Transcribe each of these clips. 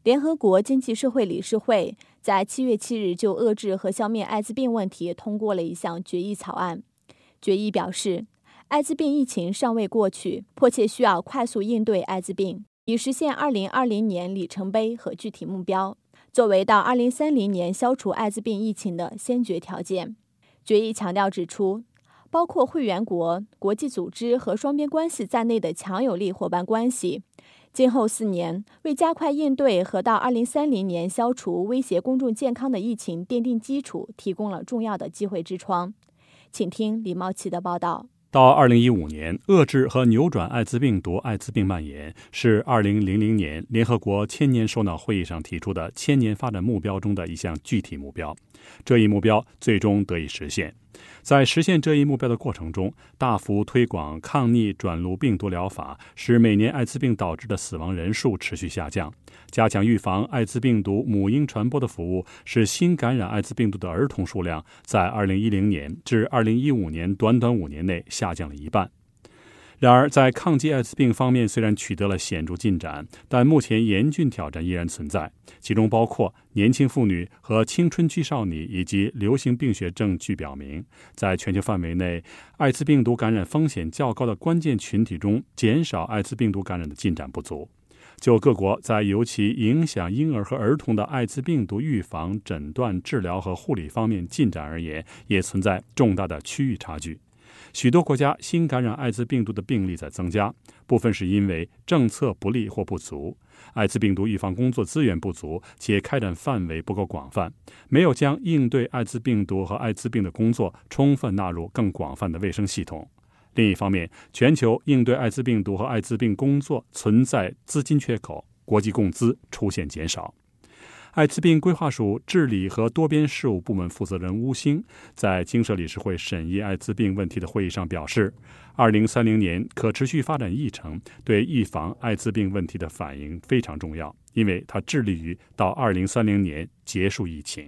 联合国经济社会理事会在7月7日就遏制和消灭艾滋病问题通过了一项决议草案。决议表示，艾滋病疫情尚未过去，迫切需要快速应对艾滋病，以实现2020年里程碑和具体目标，作为到2030年消除艾滋病疫情的先决条件。决议强调指出，包括会员国、国际组织和双边关系在内的强有力伙伴关系，今后4年为加快应对和到2030年消除威胁公众健康的疫情奠定基础提供了重要的机会之窗。请听李茂奇的报道。 到2015年，遏制和扭转艾滋病毒、艾滋病蔓延是2000年联合国千年首脑会议上提出的千年发展目标中的一项具体目标。这一目标最终得以实现。在实现这一目标的过程中，大幅推广抗逆转录病毒疗法，使每年艾滋病导致的死亡人数持续下降；加强预防艾滋病毒母婴传播的服务，使新感染艾滋病毒的儿童数量在2010年至2015年短短5年内下降了1半。然而，在抗击艾滋病方面虽然取得了显著进展，但目前严峻挑战依然存在，其中包括年轻妇女和青春期少女以及流行病学证据表明，在全球范围内，艾滋病毒感染风险较高的关键群体中，减少艾滋病毒感染的进展不足。就各国在尤其影响婴儿和儿童的艾滋病毒预防、诊断、治疗和护理方面进展而言，也存在重大的区域差距。许多国家新感染艾滋病毒的病例在增加，部分是因为政策不力或不足，艾滋病毒预防工作资源不足，且开展范围不够广泛，没有将应对艾滋病毒和艾滋病的工作充分纳入更广泛的卫生系统。另一方面，全球应对艾滋病毒和艾滋病工作存在资金缺口，国际共资出现减少。艾滋病规划署治理和多边事务部门负责人邬兴在经社理事会审议艾滋病问题的会议上表示，2030年可持续发展议程对预防艾滋病问题的反应非常重要，因为它致力于到2030年结束疫情。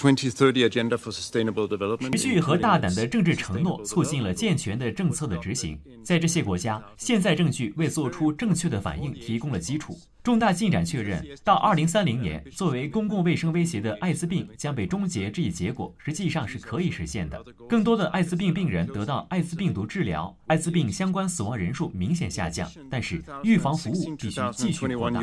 持续和大胆的政治承诺促进了健全的政策的执行。在这些国家，现在证据为做出正确的反应提供了基础。重大进展确认，到2030年，作为公共卫生威胁的艾滋病将被终结，这一结果实际上是可以实现的。更多的艾滋病病人得到艾滋病毒治疗，艾滋病相关死亡人数明显下降，但是预防服务必须继续扩大。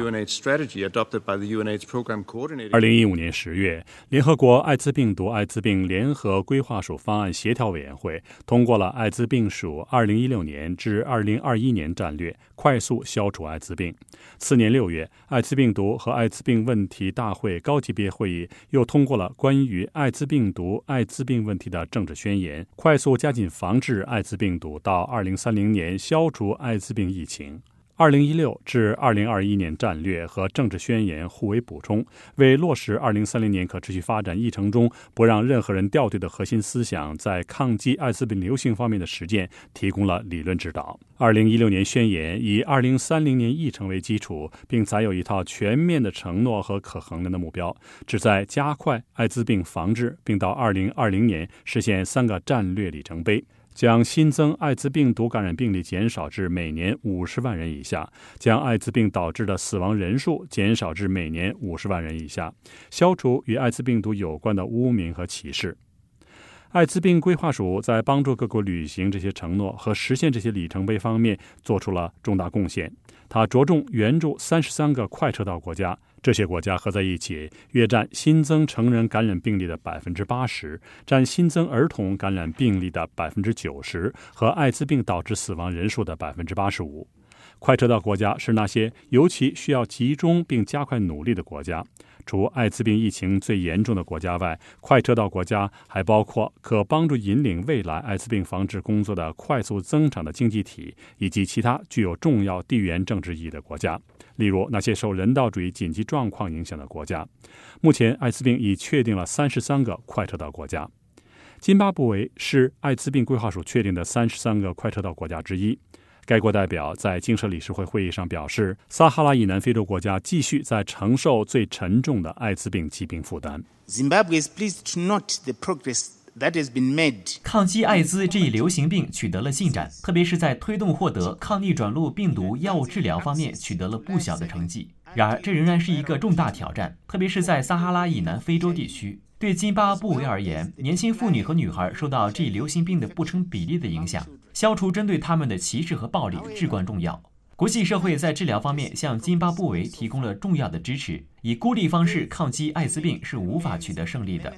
2015年10月，联合国艾滋病毒艾滋病联合规划署方案协调委员会通过了艾滋病署2016年至2021年战略，快速消除艾滋病。次年6月，艾滋病毒和艾滋病问题大会高级别会议又通过了关于艾滋病毒艾滋病问题的政治宣言，快速加紧防治艾滋病毒，到2030年消除艾滋病疫情。2016至2021年战略和政治宣言互为补充，为落实2030年可持续发展议程中不让任何人掉队的核心思想在抗击艾滋病流行方面的实践提供了理论指导。2016年宣言以2030年议程为基础，并载有一套全面的承诺和可衡量的目标，旨在加快艾滋病防治，并到2020年实现3个战略里程碑。将新增艾滋病毒感染病例减少至每年50万人以下，将艾滋病导致的死亡人数减少至每年50万人以下，消除与艾滋病毒有关的污名和歧视。艾滋病规划署在帮助各国履行这些承诺和实现这些里程碑方面做出了重大贡献。它着重援助33个快车道国家，这些国家合在一起约占新增成人感染病例的80%，占新增儿童感染病例的90%和艾滋病导致死亡人数的85%。快车道国家是那些尤其需要集中并加快努力的国家。除艾滋病疫情最严重的国家外，快车道国家还包括可帮助引领未来艾滋病防治工作的快速增长的经济体，以及其他具有重要地缘政治意义的国家，例如那些受人道主义紧急状况影响的国家。目前，艾滋病已确定了33个快车道国家。津巴布韦是艾滋病规划署确定的33个快车道国家之一。该国代表在经社理事会会议上表示，撒哈拉以南非洲国家继续在承受最沉重的艾滋病疾病负担。 Zimbabwe is pleased to note the progress that has been made. 抗击艾滋这一流行病取得了进展，特别是在推动获得抗逆转录病毒药物治疗方面取得了不小的成绩。 然而，这仍然是一个重大挑战，特别是在撒哈拉以南非洲地区。对津巴布韦而言，年轻妇女和女孩受到这一流行病的不成比例的影响，消除针对他们的歧视和暴力至关重要。国际社会在治疗方面向津巴布韦提供了重要的支持，以孤立方式抗击艾滋病是无法取得胜利的。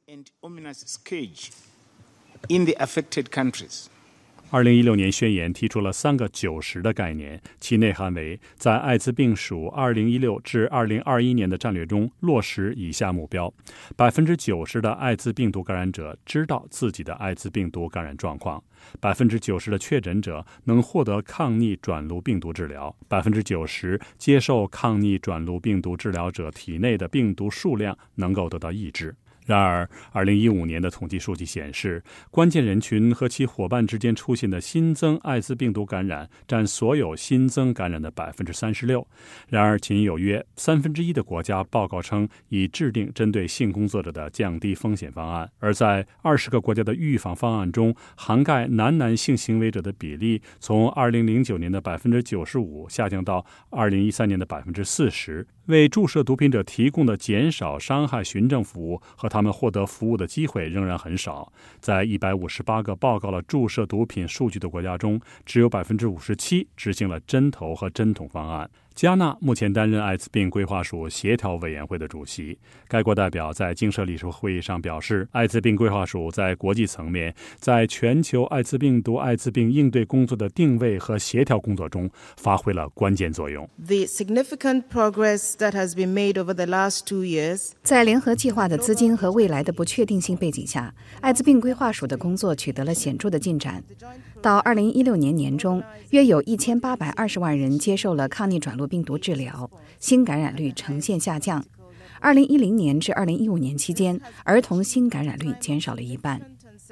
2016年宣言提出了3个90的概念，其内涵为在艾滋病署2016至2021年的战略中落实以下目标：90%的艾滋病毒感染者知道自己的艾滋病毒感染状况，90%的确诊者能获得抗逆转录病毒治疗，90%接受抗逆转录病毒治疗者体内的病毒数量能够得到抑制。然而，2015年的统计数据显示，关键人群和其伙伴之间出现的新增艾滋病毒感染占所有新增感染的36%。然而，仅有约1/3的国家报告称已制定针对性工作者的降低风险方案，而在20个国家的预防方案中，涵盖男性行为者的比例从2009年的95%下降到2013年的40%。为注射毒品者提供的减少伤害循证服务和他们获得服务的机会仍然很少。在158个报告了注射毒品数据的国家中，只有57%执行了针头和针筒方案。加纳目前担任艾滋病规划署协调委员会的主席。该国代表在经社理事会议上表示，艾滋病规划署在国际层面在全球艾滋病毒艾滋病应对工作的定位和协调工作中发挥了关键作用。 在联合计划的资金和未来的不确定性背景下，艾滋病规划署的工作取得了显著的进展。到2016年年中，约有1820万人接受了抗逆转录病毒治疗，新感染率呈现下降。2010年至2015年期间，儿童新感染率减少了一半。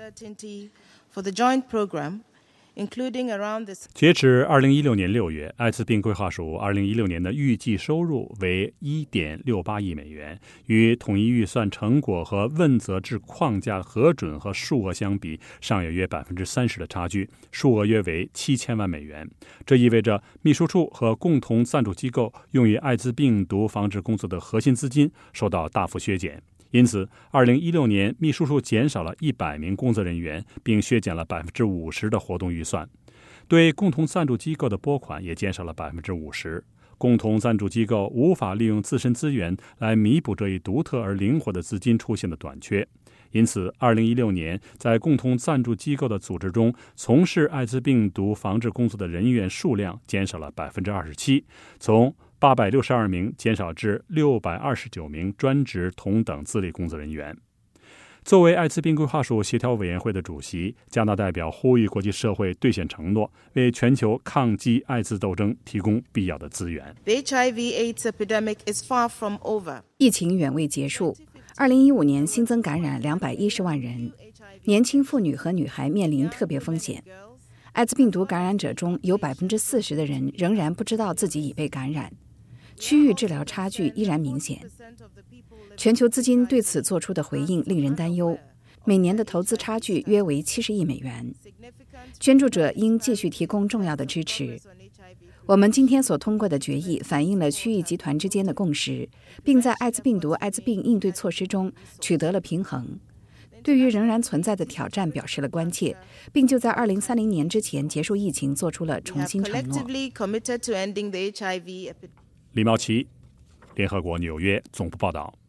截止2016年6月，艾滋病规划署2016年的预计收入为1.68亿美元，与统一预算成果和问责制框架核准和数额相比，尚有约30%的差距，数额约为7000万美元。这意味着秘书处和共同赞助机构用于艾滋病毒防治工作的核心资金受到大幅削减。因此，2016年秘书处减少了100名工作人员，并削减了50%的活动预算。对共同赞助机构的拨款也减少了50%。共同赞助机构无法利用自身资源来弥补这一独特而灵活的资金出现的短缺。因此，2016年在共同赞助机构的组织中，从事艾滋病毒防治工作的人员数量减少了27%，从862名减少至629名专职同等资历工作人员。作为艾滋病规划署协调委员会的主席，加拿大代表呼吁国际社会兑现承诺，为全球抗击艾滋斗争提供必要的资源。 疫情远未结束，2015年新增感染210万人，年轻妇女和女孩面临特别风险。艾滋病毒感染者中有40%的人仍然不知道自己已被感染，区域治疗差距依然明显。全球资金对此做出的回应令人担忧，每年的投资差距约为70亿美元。捐助者应继续提供重要的支持。我们今天所通过的决议反映了区域集团之间的共识，并在艾滋病毒艾滋病应对措施中取得了平衡。对于仍然存在的挑战表示了关切，并就在2030年之前结束疫情做出了重新承诺。 李茂奇，联合国纽约总部报道。